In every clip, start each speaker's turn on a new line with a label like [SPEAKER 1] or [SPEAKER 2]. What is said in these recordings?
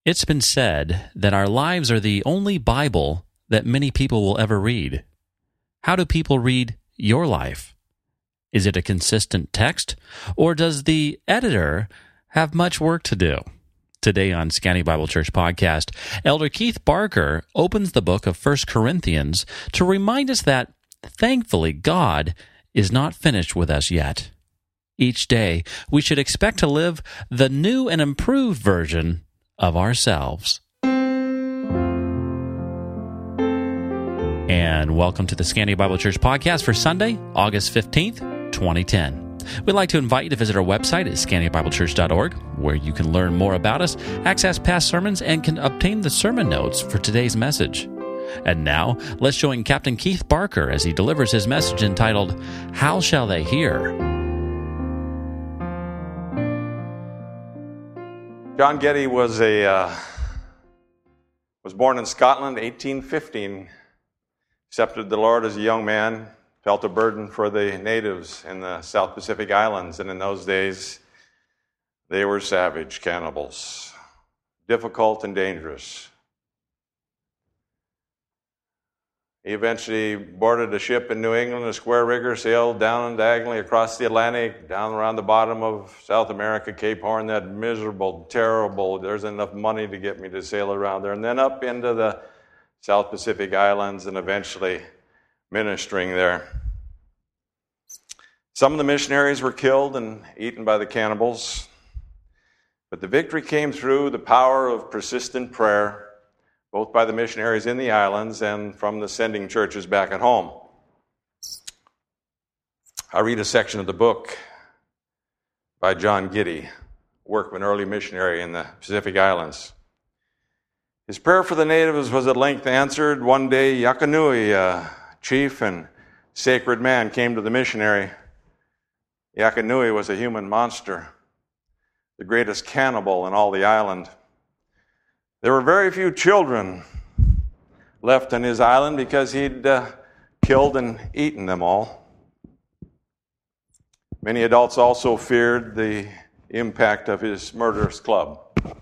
[SPEAKER 1] It's been said that our lives are the only Bible that many people will ever read. How do people read your life? Is it a consistent text, or does the editor have much work to do? Today on Scanty Bible Church Podcast, Elder Keith Barker opens the book of 1 Corinthians to remind us that, thankfully, God is not finished with us yet. Each day, we should expect to live the new and improved version of ourselves. And welcome to the Scanty Bible Church Podcast for Sunday, August 15th, 2010. We'd like to invite you to visit our website at scantybiblechurch.org, where you can learn more about us, access past sermons, and can obtain the sermon notes for today's message. And now, let's join Captain Keith Barker as he delivers his message entitled, How Shall They Hear?
[SPEAKER 2] John Getty was born in Scotland, 1815. Accepted the Lord as a young man, felt a burden for the natives in the South Pacific Islands, and in those days, they were savage cannibals, difficult and dangerous. He eventually boarded a ship in New England, a square rigger, sailed down diagonally across the Atlantic, down around the bottom of South America, Cape Horn, that miserable, terrible, there's enough money to get me to sail around there, and then up into the South Pacific Islands and eventually ministering there. Some of the missionaries were killed and eaten by the cannibals, but the victory came through the power of persistent prayer, both by the missionaries in the islands and from the sending churches back at home. I read a section of the book by John Getty, workman, early missionary in the Pacific Islands. His prayer for the natives was at length answered. One day, Yakanui, a chief and sacred man, came to the missionary. Yakanui was a human monster, the greatest cannibal in all the island. There were very few children left on his island because he'd killed and eaten them all. Many adults also feared the impact of his murderous club.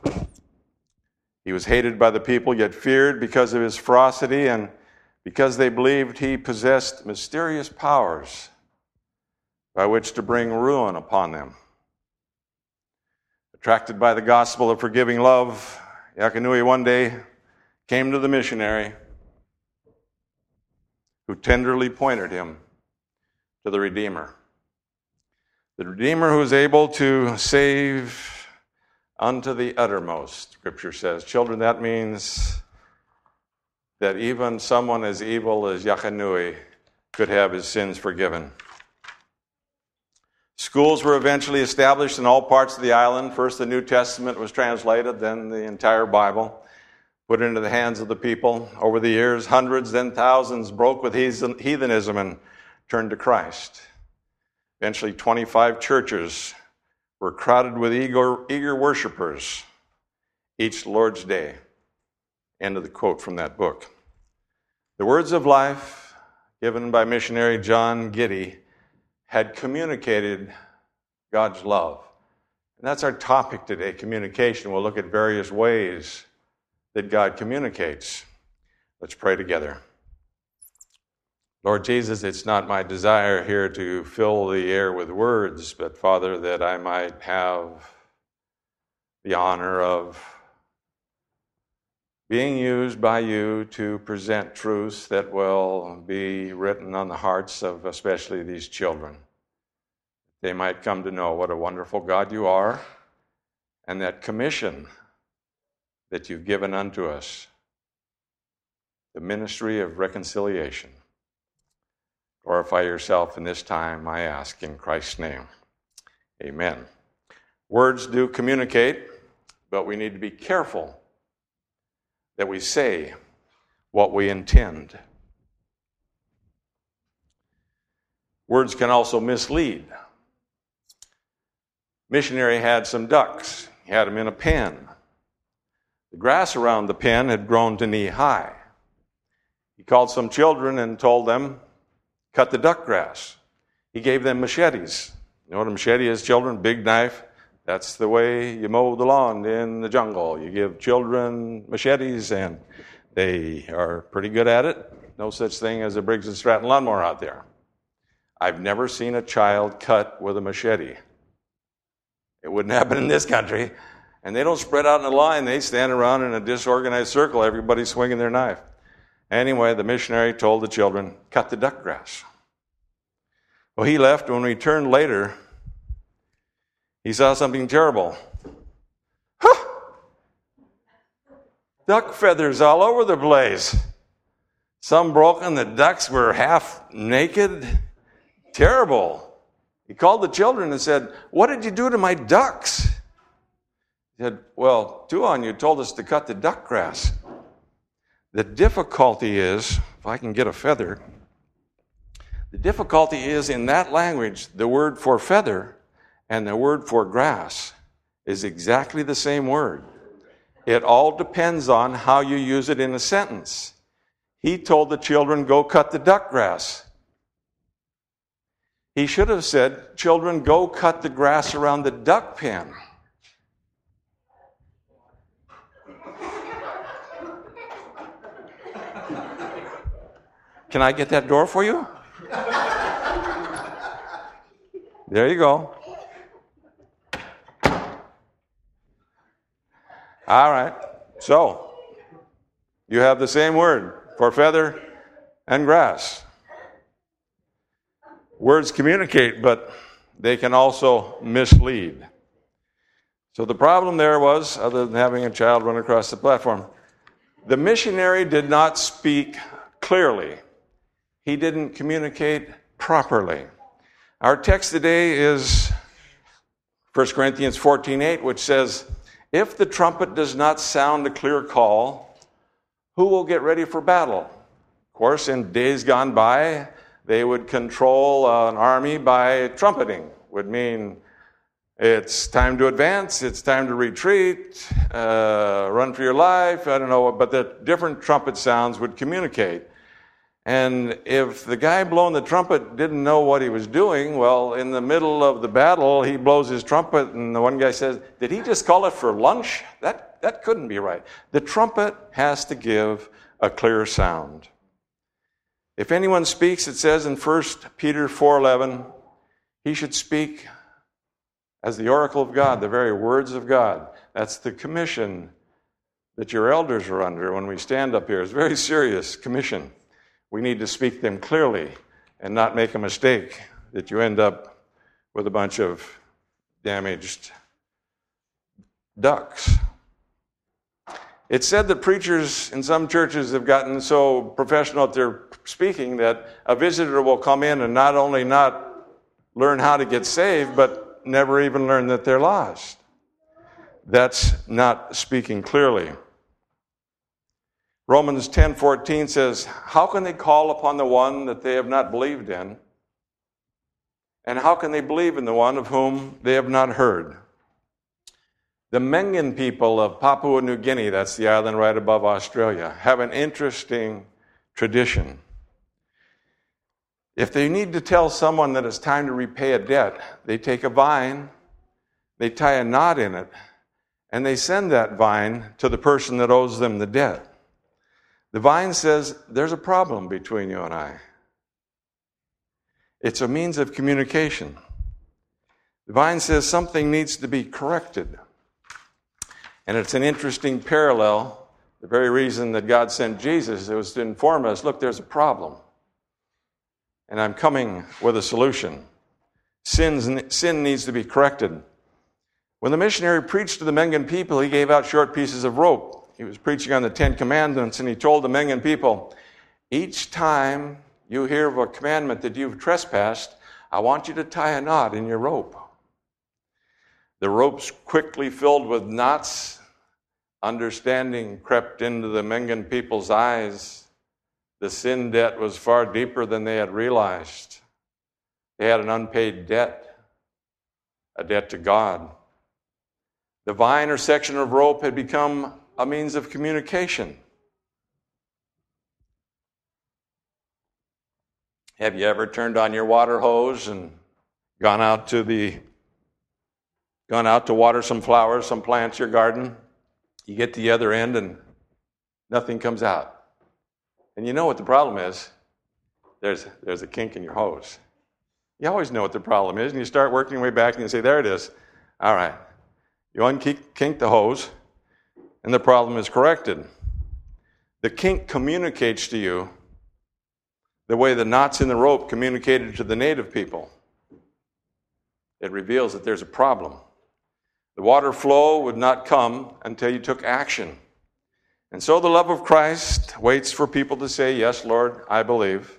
[SPEAKER 2] He was hated by the people, yet feared because of his ferocity and because they believed he possessed mysterious powers by which to bring ruin upon them. Attracted by the gospel of forgiving love, Yakanui one day came to the missionary who tenderly pointed him to the Redeemer. The Redeemer who is able to save unto the uttermost, Scripture says. Children, that means that even someone as evil as Yakanui could have his sins forgiven. Schools were eventually established in all parts of the island. First, the New Testament was translated, then the entire Bible put into the hands of the people. Over the years, hundreds, then thousands broke with heathenism and turned to Christ. Eventually, 25 churches were crowded with eager worshipers each Lord's Day. End of the quote from that book. The words of life given by missionary John Getty had communicated God's love. And that's our topic today, communication. We'll look at various ways that God communicates. Let's pray together. Lord Jesus, it's not my desire here to fill the air with words, but Father, that I might have the honor of being used by you to present truths that will be written on the hearts of especially these children. They might come to know what a wonderful God you are and that commission that you've given unto us, the ministry of reconciliation. Glorify yourself in this time, I ask in Christ's name. Amen. Words do communicate, but we need to be careful that we say what we intend. Words can also mislead. Missionary had some ducks. He had them in a pen. The grass around the pen had grown to knee high. He called some children and told them, cut the duck grass. He gave them machetes. You know what a machete is, children? Big knife, That's the way you mow the lawn in the jungle. You give children machetes, and they are pretty good at it. No such thing as a Briggs & Stratton lawnmower out there. I've never seen a child cut with a machete. It wouldn't happen in this country. And they don't spread out in a line. They stand around in a disorganized circle, everybody swinging their knife. Anyway, the missionary told the children, cut the duck grass. Well, he left. When we returned later, he saw something terrible. Duck feathers all over the place. Some broken, the ducks were half naked. Terrible. He called the children and said, what did you do to my ducks? He said, well, Tuan, told us to cut the duck grass. The difficulty is, if I can get a feather, the difficulty is in that language, the word for feather and the word for grass is exactly the same word. It all depends on how you use it in a sentence. He told the children, go cut the duck grass. He should have said, children, go cut the grass around the duck pen. Can I get that door for you? There you go. All right. So, you have the same word for feather and grass. Words communicate, but they can also mislead. So the problem there was, other than having a child run across the platform, the missionary did not speak clearly. He didn't communicate properly. Our text today is 1 Corinthians 14:8, which says, if the trumpet does not sound a clear call, who will get ready for battle? Of course, in days gone by, they would control an army by trumpeting. Would mean it's time to advance, it's time to retreat, run for your life, I don't know, but the different trumpet sounds would communicate. And if the guy blowing the trumpet didn't know what he was doing, well, in the middle of the battle, he blows his trumpet, and the one guy says, did he just call it for lunch? That couldn't be right. The trumpet has to give a clear sound. If anyone speaks, it says in 1 Peter 4:11, he should speak as the oracle of God, the very words of God. That's the commission that your elders are under when we stand up here. It's a very serious commission. We need to speak them clearly and not make a mistake that you end up with a bunch of damaged ducks. It's said that preachers in some churches have gotten so professional at their speaking that a visitor will come in and not only not learn how to get saved, but never even learn that they're lost. That's not speaking clearly. Romans 10:14 says, how can they call upon the one that they have not believed in? And how can they believe in the one of whom they have not heard? The Mengan people of Papua New Guinea, that's the island right above Australia, have an interesting tradition. If they need to tell someone that it's time to repay a debt, they take a vine, they tie a knot in it, and they send that vine to the person that owes them the debt. The vine says, there's a problem between you and I. It's a means of communication. The vine says something needs to be corrected. And it's an interesting parallel. The very reason that God sent Jesus, it was to inform us, look, there's a problem. And I'm coming with a solution. Sin needs to be corrected. When the missionary preached to the Mengan people, he gave out short pieces of rope. He was preaching on the 10 Commandments, and he told the Mengan people, each time you hear of a commandment that you've trespassed, I want you to tie a knot in your rope. The ropes quickly filled with knots. Understanding crept into the Mengan people's eyes. The sin debt was far deeper than they had realized. They had an unpaid debt, a debt to God. The vine or section of rope had become a means of communication. Have you ever turned on your water hose and gone Gone out to water some flowers, some plants, your garden. You get to the other end and nothing comes out. And you know what the problem is? There's a kink in your hose. You always know what the problem is, and you start working your way back and you say, there it is. All right. You unkink the hose, and the problem is corrected. The kink communicates to you the way the knots in the rope communicated to the native people. It reveals that there's a problem. The water flow would not come until you took action. And so the love of Christ waits for people to say, yes, Lord, I believe.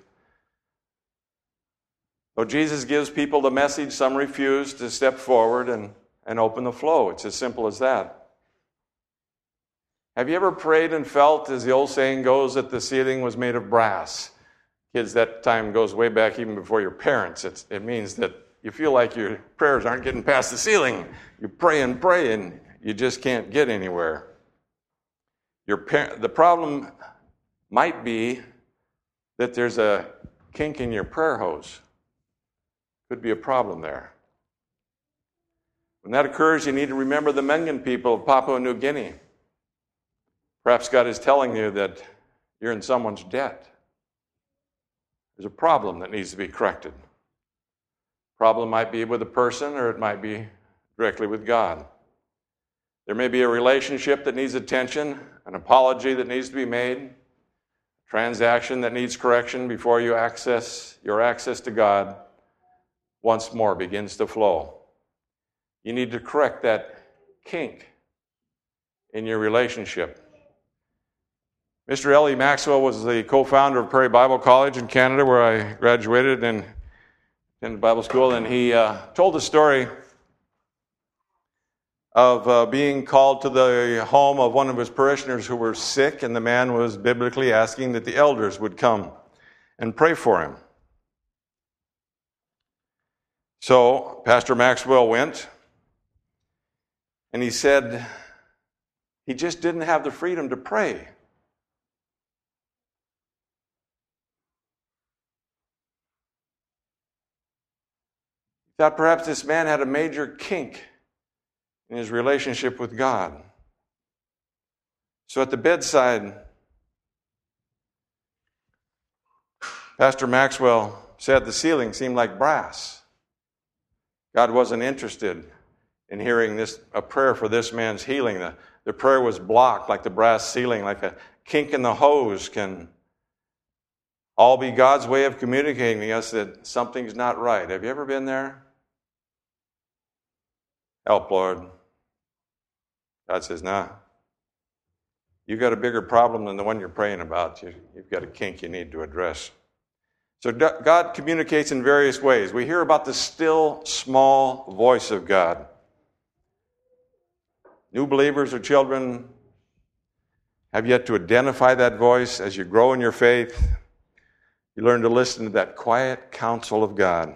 [SPEAKER 2] Though Jesus gives people the message, some refuse to step forward and open the flow. It's as simple as that. Have you ever prayed and felt, as the old saying goes, that the ceiling was made of brass? Kids, that time goes way back even before your parents. It means that you feel like your prayers aren't getting past the ceiling. You pray, and you just can't get anywhere. The problem might be that there's a kink in your prayer hose. Could be a problem there. When that occurs, you need to remember the Mengan people of Papua New Guinea. Perhaps God is telling you that you're in someone's debt. There's a problem that needs to be corrected. Problem might be with a person, or it might be directly with God. There may be a relationship that needs attention, an apology that needs to be made, a transaction that needs correction before your access to God once more begins to flow. You need to correct that kink in your relationship. Mr. L.E. Maxwell was the co-founder of Prairie Bible College in Canada, where I graduated and attended Bible school, and he told the story of being called to the home of one of his parishioners who were sick, and the man was biblically asking that the elders would come and pray for him. So Pastor Maxwell went, and he said he just didn't have the freedom to pray. He thought perhaps this man had a major kink in his relationship with God. So at the bedside, Pastor Maxwell said the ceiling seemed like brass. God wasn't interested in hearing a prayer for this man's healing. The prayer was blocked like the brass ceiling, like a kink in the hose can all be God's way of communicating to us that something's not right. Have you ever been there? Help, Lord. God says, nah. You've got a bigger problem than the one you're praying about. You've got a kink you need to address. So God communicates in various ways. We hear about the still, small voice of God. New believers or children have yet to identify that voice. As you grow in your faith, you learn to listen to that quiet counsel of God.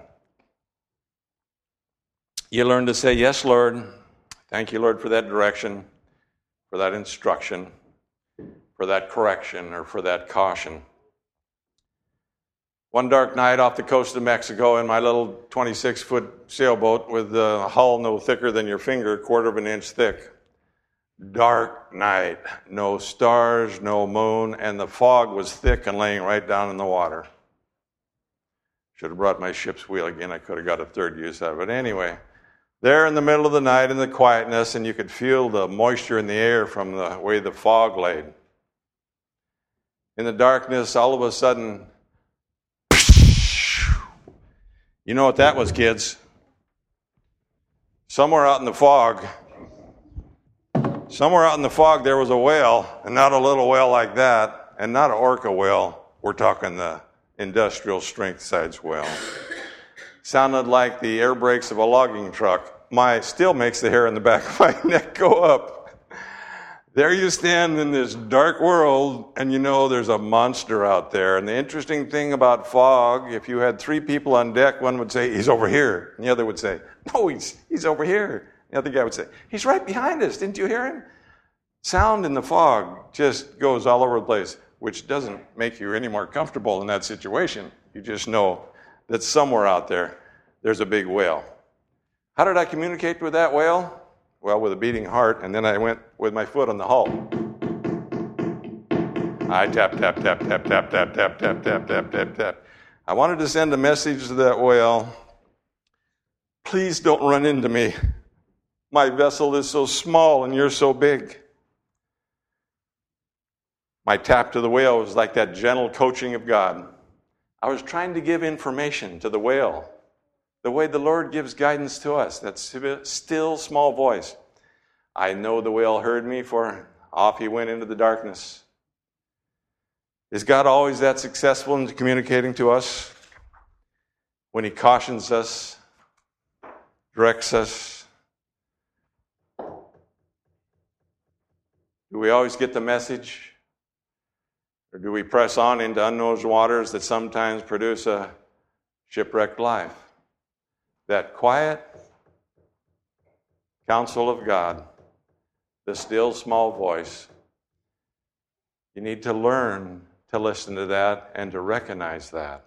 [SPEAKER 2] You learn to say, yes, Lord. Thank you, Lord, for that direction, for that instruction, for that correction, or for that caution. One dark night off the coast of Mexico in my little 26-foot sailboat with a hull no thicker than your finger, a quarter of an inch thick. Dark night, no stars, no moon, and the fog was thick and laying right down in the water. Should have brought my ship's wheel again. I could have got a third use out of it. Anyway, there in the middle of the night in the quietness, and you could feel the moisture in the air from the way the fog laid. In the darkness, all of a sudden, you know what that was, kids? Somewhere out in the fog, there was a whale, and not a little whale like that, and not an orca whale. We're talking the industrial strength size whale. Sounded like the air brakes of a logging truck. Still makes the hair in the back of my neck go up. There you stand in this dark world, and you know there's a monster out there. And the interesting thing about fog, if you had 3 people on deck, one would say, he's over here. And the other would say, no, he's over here. The other guy would say, he's right behind us. Didn't you hear him? Sound in the fog just goes all over the place, which doesn't make you any more comfortable in that situation. You just know that somewhere out there, there's a big whale. How did I communicate with that whale? Well, with a beating heart, and then I went with my foot on the hull. I tap, tap, tap, tap, tap, tap, tap, tap, tap, tap, tap, tap. I wanted to send a message to that whale. Please don't run into me. My vessel is so small and you're so big. My tap to the whale was like that gentle coaching of God. I was trying to give information to the whale, the way the Lord gives guidance to us, that still small voice. I know the whale heard me, for off he went into the darkness. Is God always that successful in communicating to us? When he cautions us, directs us, do we always get the message? Or do we press on into unknown waters that sometimes produce a shipwrecked life? That quiet counsel of God, the still small voice, you need to learn to listen to that and to recognize that.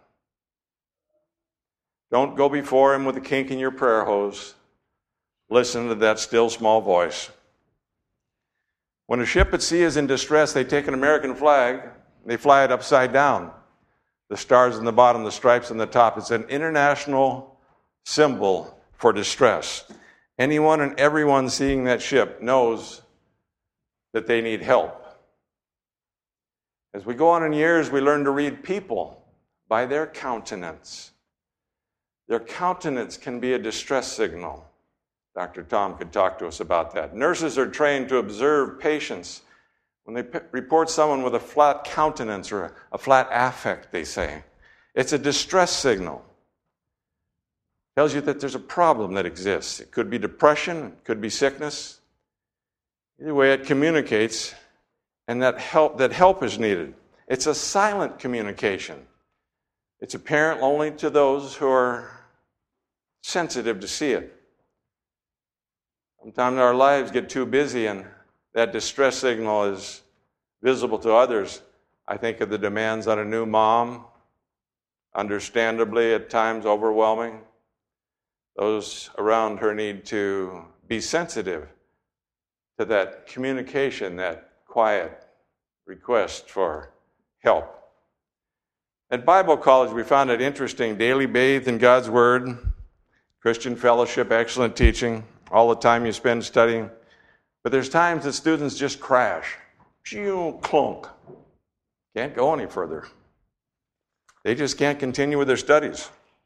[SPEAKER 2] Don't go before him with a kink in your prayer hose. Listen to that still small voice. When a ship at sea is in distress, they take an American flag, they fly it upside down. The stars on the bottom, the stripes on the top. It's an international symbol for distress. Anyone and everyone seeing that ship knows that they need help. As we go on in years, we learn to read people by their countenance. Their countenance can be a distress signal. Dr. Tom could talk to us about that. Nurses are trained to observe patients. When they report someone with a flat countenance or a flat affect, they say, it's a distress signal. It tells you that there's a problem that exists. It could be depression, it could be sickness. Either way, it communicates, and that help is needed. It's a silent communication. It's apparent only to those who are sensitive to see it. Sometimes our lives get too busy and that distress signal is visible to others. I think of the demands on a new mom, understandably at times overwhelming. Those around her need to be sensitive to that communication, that quiet request for help. At Bible college, we found it interesting, daily bathed in God's Word, Christian fellowship, excellent teaching, all the time you spend studying. But there's times that students just crash. Clunk. Can't go any further. They just can't continue with their studies.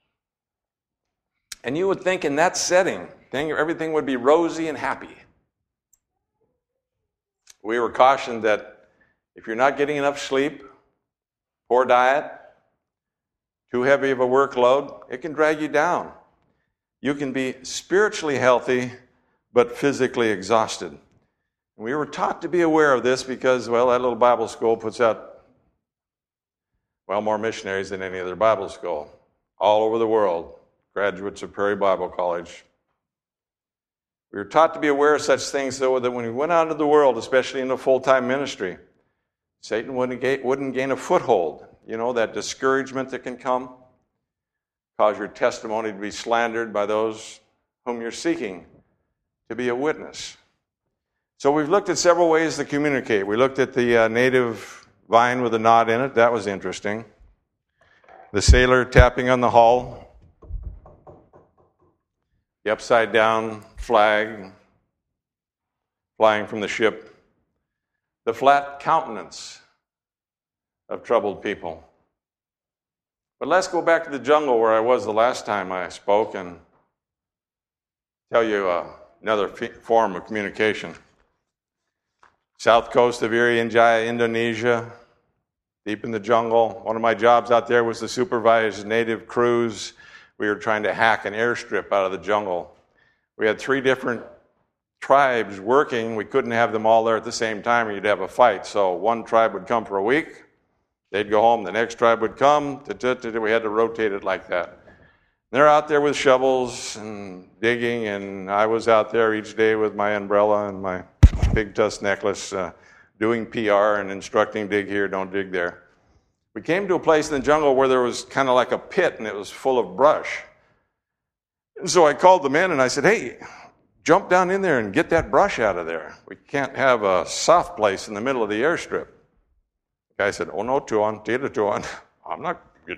[SPEAKER 2] And you would think in that setting, everything would be rosy and happy. We were cautioned that if you're not getting enough sleep, poor diet, too heavy of a workload, it can drag you down. You can be spiritually healthy, but physically exhausted. We were taught to be aware of this because, that little Bible school puts out, more missionaries than any other Bible school, all over the world, graduates of Prairie Bible College. We were taught to be aware of such things so that when we went out into the world, especially in a full-time ministry, Satan wouldn't gain a foothold. You know, that discouragement that can come, cause your testimony to be slandered by those whom you're seeking to be a witness. So we've looked at several ways to communicate. We looked at the native vine with a knot in it. That was interesting. The sailor tapping on the hull. The upside-down flag flying from the ship. The flat countenance of troubled people. But let's go back to the jungle where I was the last time I spoke and tell you another form of communication. South coast of Irian Jaya, Indonesia, deep in the jungle. One of my jobs out there was to supervise native crews. We were trying to hack an airstrip out of the jungle. We had 3 different tribes working. We couldn't have them all there at the same time or you'd have a fight. So one tribe would come for a week. They'd go home. The next tribe would come. We had to rotate it like that. They're out there with shovels and digging, and I was out there each day with my umbrella and my big tusk necklace doing PR and instructing dig here, don't dig there. We came to a place in the jungle where there was kind of like a pit, and it was full of brush. And so I called the men and I said, hey, jump down in there and get that brush out of there. We can't have a soft place in the middle of the airstrip. The guy said, oh no, Tuan, Tita Tuan, I'm not.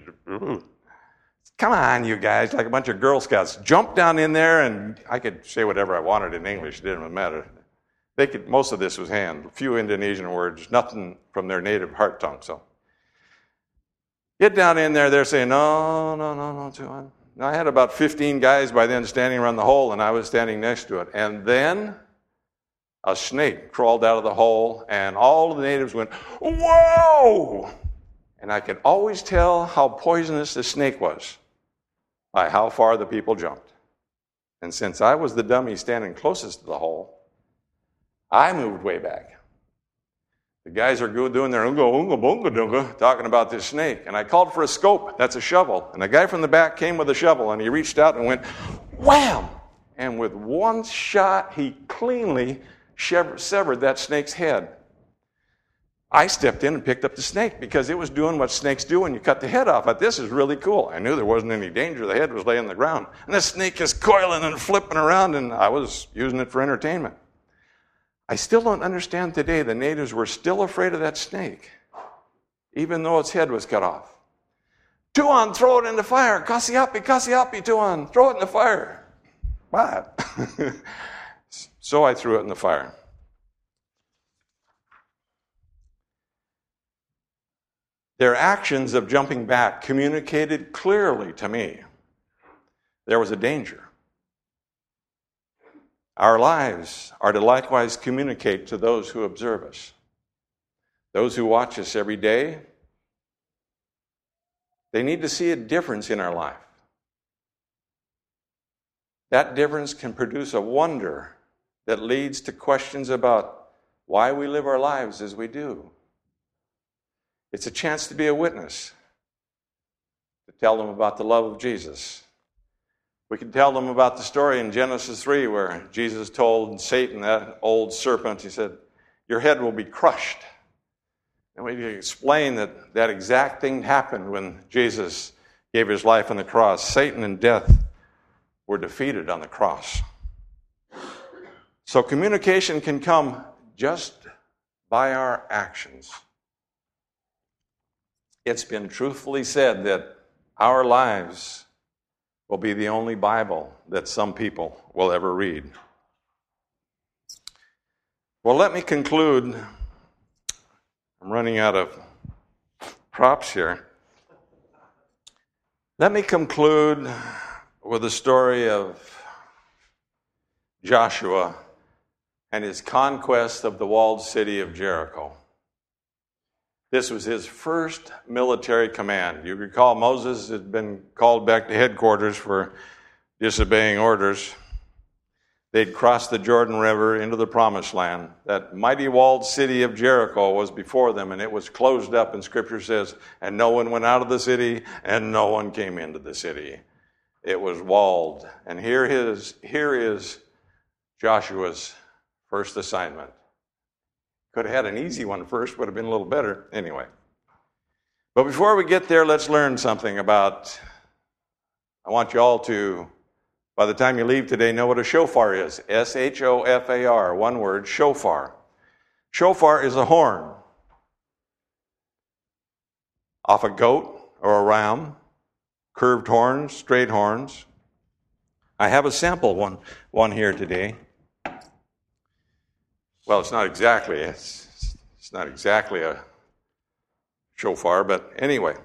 [SPEAKER 2] Come on, you guys, like a bunch of Girl Scouts. Jump down in there, and I could say whatever I wanted in English. It didn't matter. Most of this was hand, a few Indonesian words, nothing from their native heart tongue. So get down in there. They're saying, no, Tuan. Now, I had about 15 guys by then standing around the hole, and I was standing next to it. And then a snake crawled out of the hole, and all of the natives went, whoa! And I could always tell how poisonous the snake was by how far the people jumped. And since I was the dummy standing closest to the hole, I moved way back. The guys are doing their unga unga bunga dunga, talking about this snake. And I called for a scope. That's a shovel. And the guy from the back came with a shovel, and he reached out and went, wham! And with one shot, he cleanly severed that snake's head. I stepped in and picked up the snake because it was doing what snakes do when you cut the head off. But this is really cool. I knew there wasn't any danger. The head was laying on the ground. And the snake is coiling and flipping around, and I was using it for entertainment. I still don't understand today the natives were still afraid of that snake, even though its head was cut off. Tuan, throw it in the fire. Kasi api, Tuan. Throw it in the fire. What? So I threw it in the fire. Their actions of jumping back communicated clearly to me there was a danger. Our lives are to likewise communicate to those who observe us. Those who watch us every day, they need to see a difference in our life. That difference can produce a wonder that leads to questions about why we live our lives as we do. It's a chance to be a witness, to tell them about the love of Jesus. We can tell them about the story in Genesis 3 where Jesus told Satan, that old serpent, he said, your head will be crushed. And we can explain that exact thing happened when Jesus gave his life on the cross. Satan and death were defeated on the cross. So communication can come just by our actions. It's been truthfully said that our lives will be the only Bible that some people will ever read. Well, let me conclude. I'm running out of props here. Let me conclude with the story of Joshua and his conquest of the walled city of Jericho. This was his first military command. You recall Moses had been called back to headquarters for disobeying orders. They'd crossed the Jordan River into the Promised Land. That mighty walled city of Jericho was before them, and it was closed up, and Scripture says, and no one went out of the city, and no one came into the city. It was walled. And here is Joshua's first assignment. Could have had an easy one first, would have been a little better. Anyway. But before we get there, let's learn something about, I want you all to, by the time you leave today, know what a shofar is. S-H-O-F-A-R, one word, shofar. Shofar is a horn off a goat or a ram, curved horns, straight horns. I have a sample one here today. Well, it's not exactly a shofar, but anyway.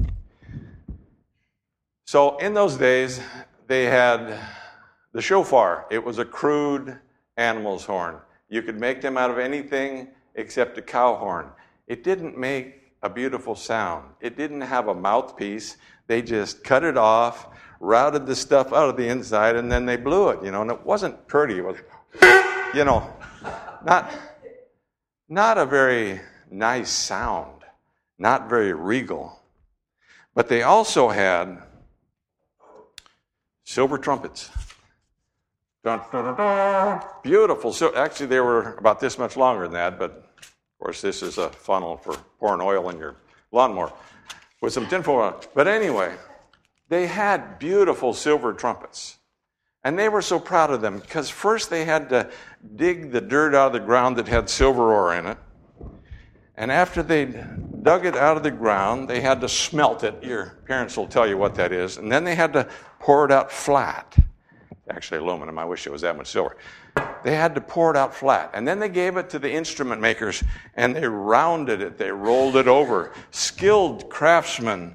[SPEAKER 2] So in those days, they had the shofar. It was a crude animal's horn. You could make them out of anything except a cow horn. It didn't make a beautiful sound. It didn't have a mouthpiece. They just cut it off, routed the stuff out of the inside, and then they blew it, and it wasn't pretty. It was, not a very nice sound, not very regal. But they also had silver trumpets. Dun, dun, dun, dun. Beautiful. So actually, they were about this much longer than that, but of course, this is a funnel for pouring oil in your lawnmower with some tinfoil on it. But anyway, they had beautiful silver trumpets. And they were so proud of them because first they had to dig the dirt out of the ground that had silver ore in it. And after they dug it out of the ground, they had to smelt it. Your parents will tell you what that is. And then they had to pour it out flat. Actually, aluminum. I wish it was that much silver. They had to pour it out flat. And then they gave it to the instrument makers, and they rounded it. They rolled it over. Skilled craftsmen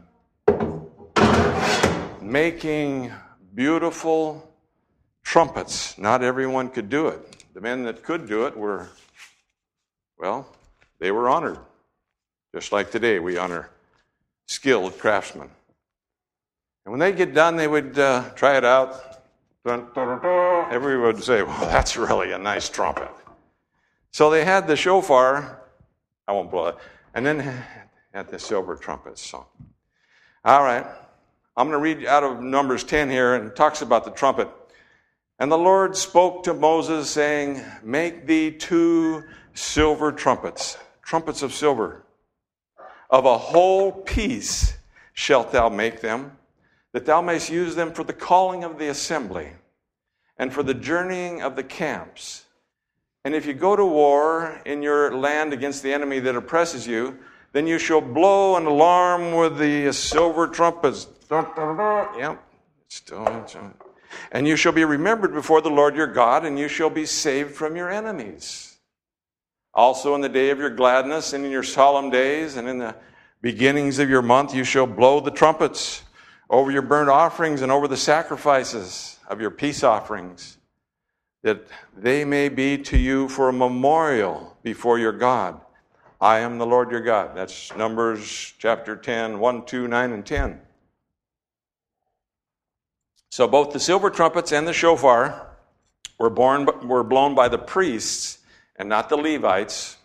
[SPEAKER 2] making beautiful trumpets. Not everyone could do it. The men that could do it were, well, they were honored. Just like today, we honor skilled craftsmen. And when they get done, they would try it out. Everyone would say, well, that's really a nice trumpet. So they had the shofar. I won't blow it. And then had the silver trumpets. So, all right. I'm going to read out of Numbers 10 here, and it talks about the trumpet. And the Lord spoke to Moses, saying, make thee 2 silver trumpets, trumpets of silver. Of a whole piece shalt thou make them, that thou mayst use them for the calling of the assembly, and for the journeying of the camps. And if you go to war in your land against the enemy that oppresses you, then you shall blow an alarm with the silver trumpets. Yep. And you shall be remembered before the Lord your God, and you shall be saved from your enemies. Also in the day of your gladness, and in your solemn days, and in the beginnings of your month, you shall blow the trumpets over your burnt offerings and over the sacrifices of your peace offerings, that they may be to you for a memorial before your God. I am the Lord your God. That's Numbers chapter 10, 1, 2, 9, and 10. So both the silver trumpets and the shofar were blown by the priests and not the Levites,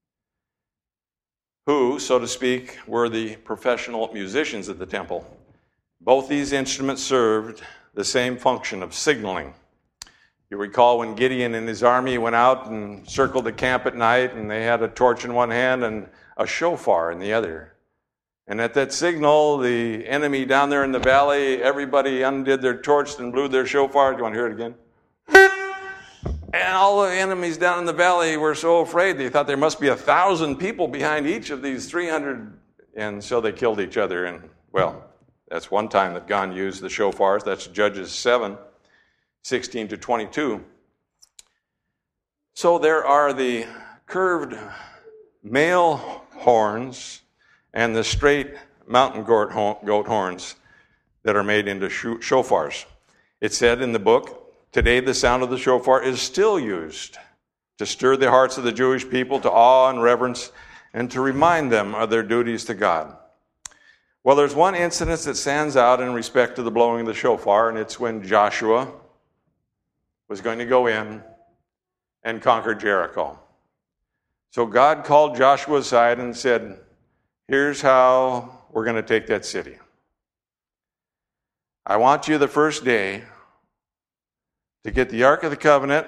[SPEAKER 2] who, so to speak, were the professional musicians at the temple. Both these instruments served the same function of signaling. You recall when Gideon and his army went out and circled the camp at night, and they had a torch in one hand and a shofar in the other. And at that signal, the enemy down there in the valley, everybody undid their torch and blew their shofar. Do you want to hear it again? And all the enemies down in the valley were so afraid, they thought there must be 1,000 people behind each of these 300. And so they killed each other. And, well, that's one time that God used the shofars. That's Judges 7, 16 to 22. So there are the curved male horns and the straight mountain goat horns that are made into shofars. It said in the book, today the sound of the shofar is still used to stir the hearts of the Jewish people to awe and reverence and to remind them of their duties to God. Well, there's one incident that stands out in respect to the blowing of the shofar, and it's when Joshua was going to go in and conquer Jericho. So God called Joshua aside and said, here's how we're going to take that city. I want you the first day to get the Ark of the Covenant,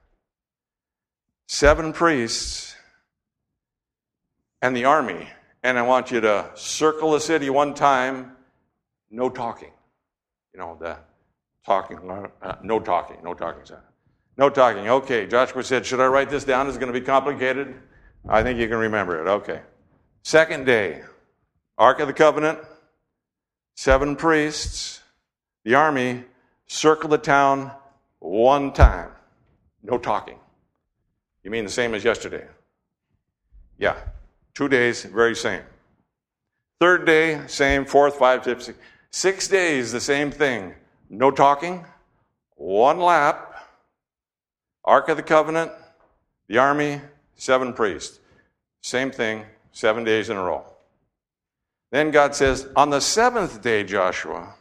[SPEAKER 2] 7 priests, and the army. And I want you to circle the city one time, no talking. You know, the talking, no talking. No talking. Okay, Joshua said, should I write this down? It's going to be complicated. I think you can remember it. Okay. Second day, Ark of the Covenant, 7 priests, the army, circle the town one time. No talking. You mean the same as yesterday? Yeah. 2 days, very same. Third day, same. Fourth, 5, 6, 6. 6 days, the same thing. No talking. 1 lap. Ark of the Covenant, the army, 7 priests. Same thing, 7 days in a row. Then God says, on the 7th day, Joshua,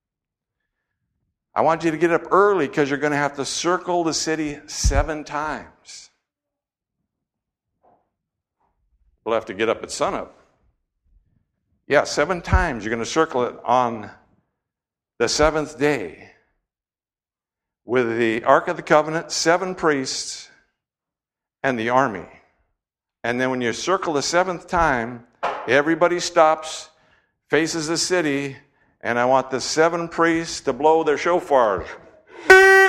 [SPEAKER 2] I want you to get up early because you're going to have to circle the city 7 times. We'll have to get up at sunup. Yeah, 7 times you're going to circle it on the 7th day with the Ark of the Covenant, 7 priests, and the army. And then when you circle the 7th time, everybody stops, faces the city, and I want the 7 priests to blow their shofars.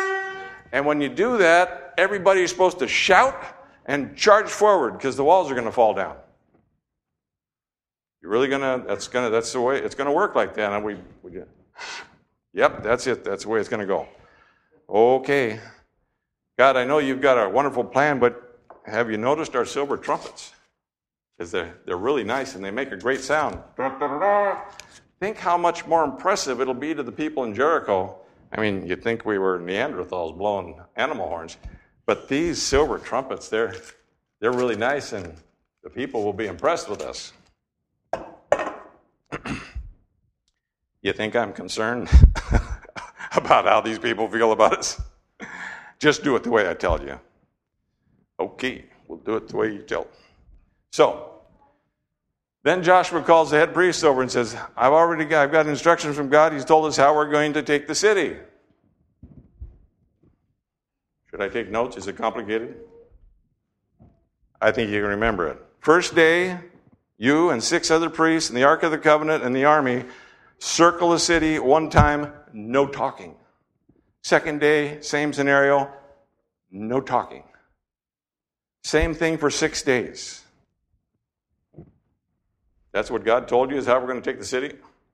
[SPEAKER 2] And when you do that, everybody's supposed to shout and charge forward because the walls are going to fall down. You're really that's the way it's going to work like that. And yep, that's it. That's the way it's going to go. Okay. God, I know you've got a wonderful plan, but have you noticed our silver trumpets? Because they're really nice and they make a great sound. Think how much more impressive it'll be to the people in Jericho. I mean, you'd think we were Neanderthals blowing animal horns, but these silver trumpets, they're really nice, and the people will be impressed with us. You think I'm concerned about how these people feel about us? Just do it the way I tell you. Okay, we'll do it the way you tell. So, then Joshua calls the head priest over and says, I've got instructions from God. He's told us how we're going to take the city. Should I take notes? Is it complicated? I think you can remember it. First day, you and 6 other priests and the Ark of the Covenant and the army circle the city one time, no talking. Second day, same scenario, no talking. Same thing for 6 days. That's what God told you is how we're going to take the city?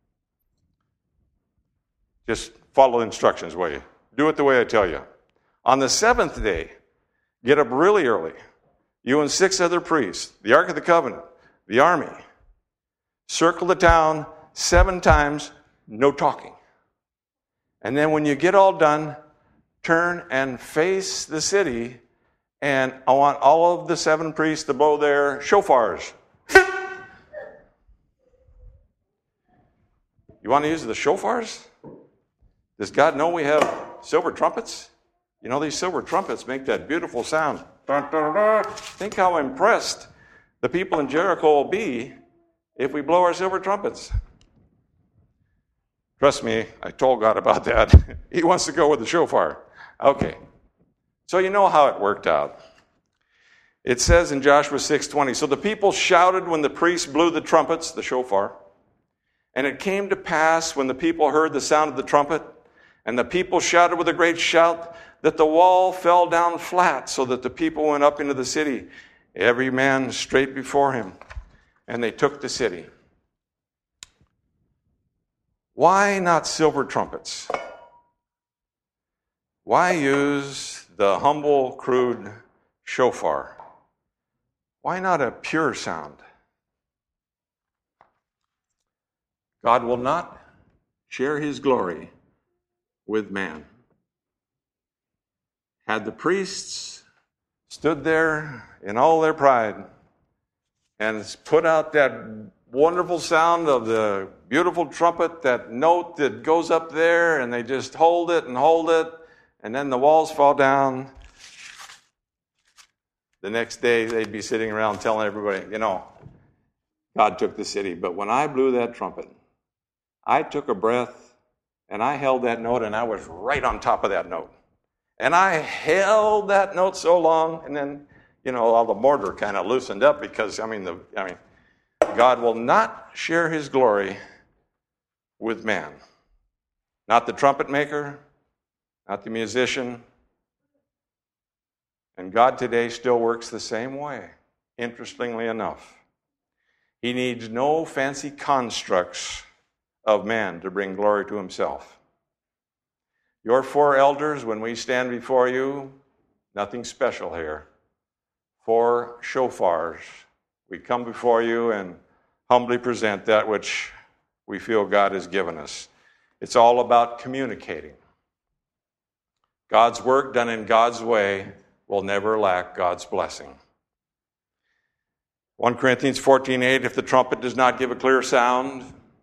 [SPEAKER 2] Just follow the instructions, will you? Do it the way I tell you. On the 7th day, get up really early. You and 6 other priests, the Ark of the Covenant, the army, circle the town 7 times, no talking. And then when you get all done, turn and face the city, and I want all of the 7 priests to blow their shofars. You want to use the shofars? Does God know we have silver trumpets? You know, these silver trumpets make that beautiful sound. Dun, dun, dun. Think how impressed the people in Jericho will be if we blow our silver trumpets. Trust me, I told God about that. He wants to go with the shofar. Okay. So you know how it worked out. It says in Joshua 6:20, so the people shouted when the priests blew the trumpets, the shofar. And it came to pass when the people heard the sound of the trumpet, and the people shouted with a great shout, that the wall fell down flat, so that the people went up into the city, every man straight before him, and they took the city. Why not silver trumpets? Why use the humble, crude shofar? Why not a pure sound? God will not share his glory with man. Had the priests stood there in all their pride and put out that wonderful sound of the beautiful trumpet, that note that goes up there, and they just hold it, and then the walls fall down, the next day they'd be sitting around telling everybody, you know, God took the city. But when I blew that trumpet, I took a breath, and I held that note, and I was right on top of that note. And I held that note so long, and then, you know, all the mortar kind of loosened up because, God will not share his glory with man. Not the trumpet maker, not the musician. And God today still works the same way, interestingly enough. He needs no fancy constructs of man to bring glory to himself. Your 4 elders, when we stand before you, nothing special here. 4 shofars. We come before you and humbly present that which we feel God has given us. It's all about communicating. God's work done in God's way will never lack God's blessing. 1 Corinthians 14:8, if the trumpet does not give a clear sound,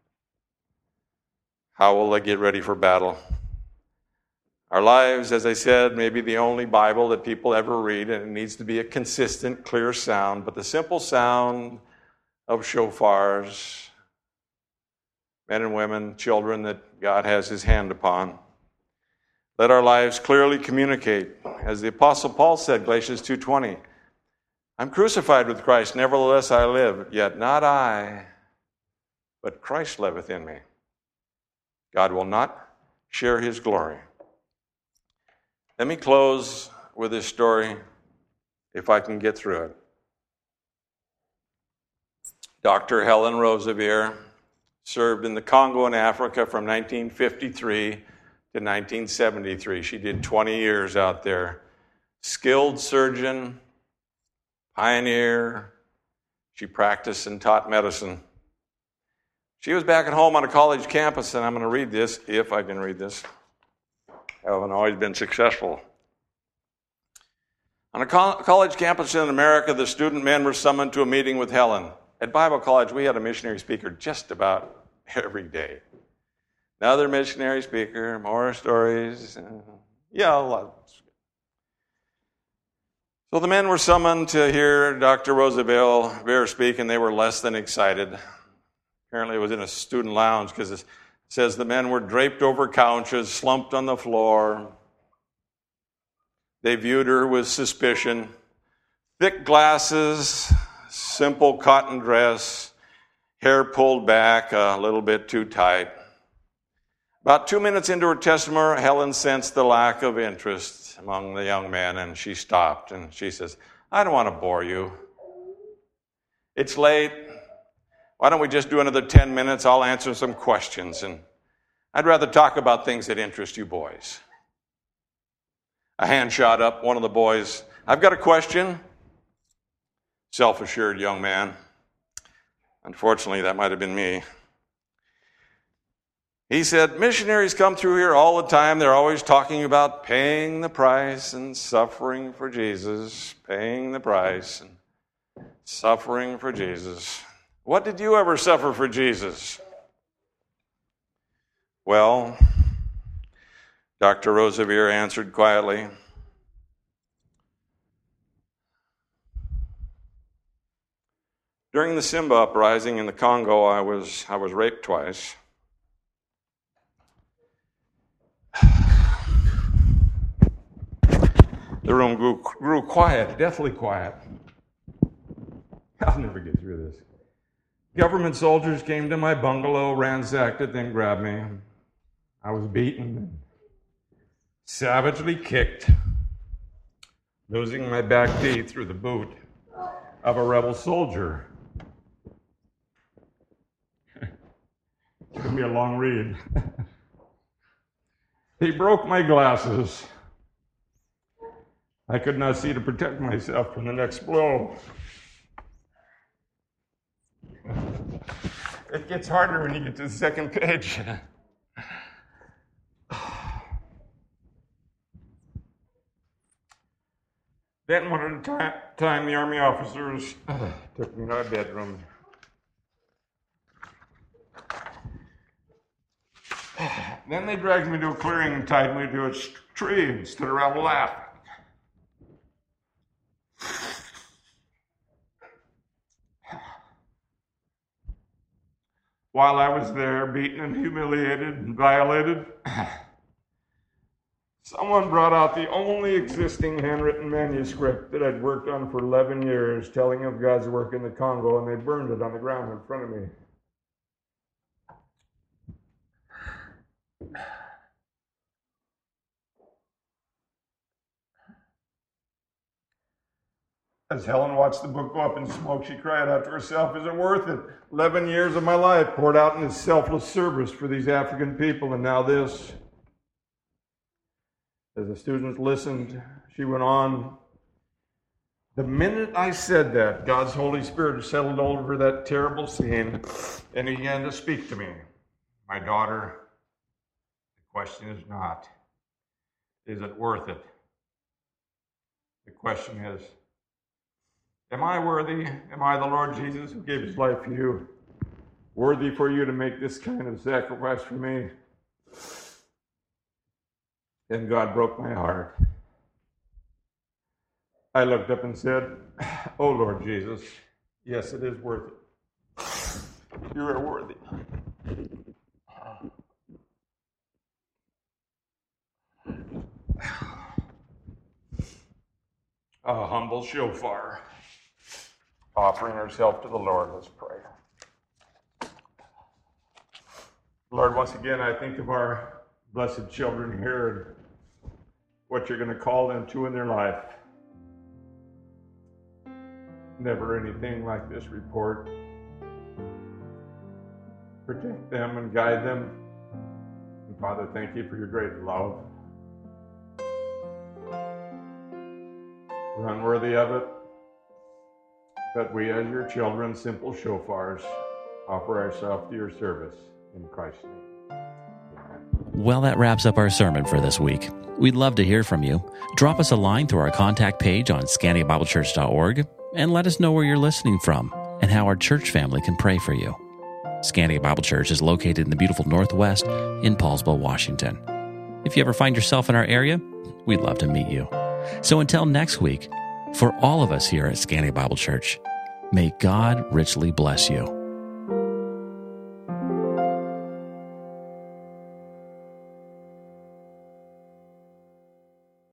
[SPEAKER 2] how will they get ready for battle? Our lives, as I said, may be the only Bible that people ever read, and it needs to be a consistent, clear sound. But the simple sound of shofars, men and women, children that God has his hand upon, let our lives clearly communicate. As the Apostle Paul said, Galatians 2:20, I'm crucified with Christ, nevertheless I live, yet not I, but Christ liveth in me. God will not share his glory Let me close with this story, if I can get through it. Dr. Helen Roseveare served in the Congo in Africa from 1953 to 1973. She did 20 years out there. Skilled surgeon, pioneer. She practiced and taught medicine. She was back at home on a college campus, and I'm going to read this, if I can read this. I haven't always been successful. On a college campus in America, the student men were summoned to a meeting with Helen. At Bible College, we had a missionary speaker just about every day. Another missionary speaker, more stories. A lot. So the men were summoned to hear Dr. Roseveare speak, and they were less than excited. Apparently it was in a student lounge, because it says the men were draped over couches, slumped on the floor. They viewed her with suspicion. Thick glasses, simple cotton dress, hair pulled back a little bit too tight. About 2 minutes into her testimony, Helen sensed the lack of interest among the young men, and she stopped, and she says, I don't want to bore you. It's late. Why don't we just do another 10 minutes? I'll answer some questions, and I'd rather talk about things that interest you boys. A hand shot up. One of the boys, I've got a question. Self-assured young man. Unfortunately, that might have been me. He said, missionaries come through here all the time. They're always talking about paying the price and suffering for Jesus. Paying the price and suffering for Jesus. What did you ever suffer for Jesus? Well, Dr. Roseveare answered quietly, during the Simba uprising in the Congo, I was raped twice. The room grew quiet, deathly quiet. I'll never get through this. Government soldiers came to my bungalow, ransacked it, then grabbed me. I was beaten, savagely kicked, losing my back teeth through the boot of a rebel soldier. It's going to be a long read. He broke my glasses. I could not see to protect myself from the next blow. It gets harder when you get to the second page. Then one at a time, the army officers took me to my bedroom. Then they dragged me to a clearing and tied me to a tree and stood around laughing. While I was there, beaten and humiliated and violated, someone brought out the only existing handwritten manuscript that I'd worked on for 11 years, telling of God's work in the Congo, and they burned it on the ground in front of me. As Helen watched the book go up in smoke, she cried out to herself, is it worth it? 11 years of my life poured out in this selfless service for these African people, and now this. As the students listened, she went on, the minute I said that, God's Holy Spirit settled over that terrible scene, and he began to speak to me. My daughter, the question is not, is it worth it? The question is, am I worthy? Am I the Lord Jesus who gave his life for you? Worthy for you to make this kind of sacrifice for me? Then God broke my heart. I looked up and said, oh Lord Jesus, yes, it is worth it. You are worthy. A humble shofar, offering herself to the Lord. Let's pray. Lord, once again, I think of our blessed children here and what you're going to call them to in their life. Never anything like this report. Protect them and guide them. And Father, thank you for your great love. We're unworthy of it, but we as your children, simple shofars, offer ourselves to your service in Christ's name.
[SPEAKER 1] Well, that wraps up our sermon for this week. We'd love to hear from you. Drop us a line through our contact page on ScandiaBibleChurch.org and let us know where you're listening from and how our church family can pray for you. Scandia Bible Church is located in the beautiful Northwest in Paulsville, Washington. If you ever find yourself in our area, we'd love to meet you. So until next week, for all of us here at Scandia Bible Church, may God richly bless you.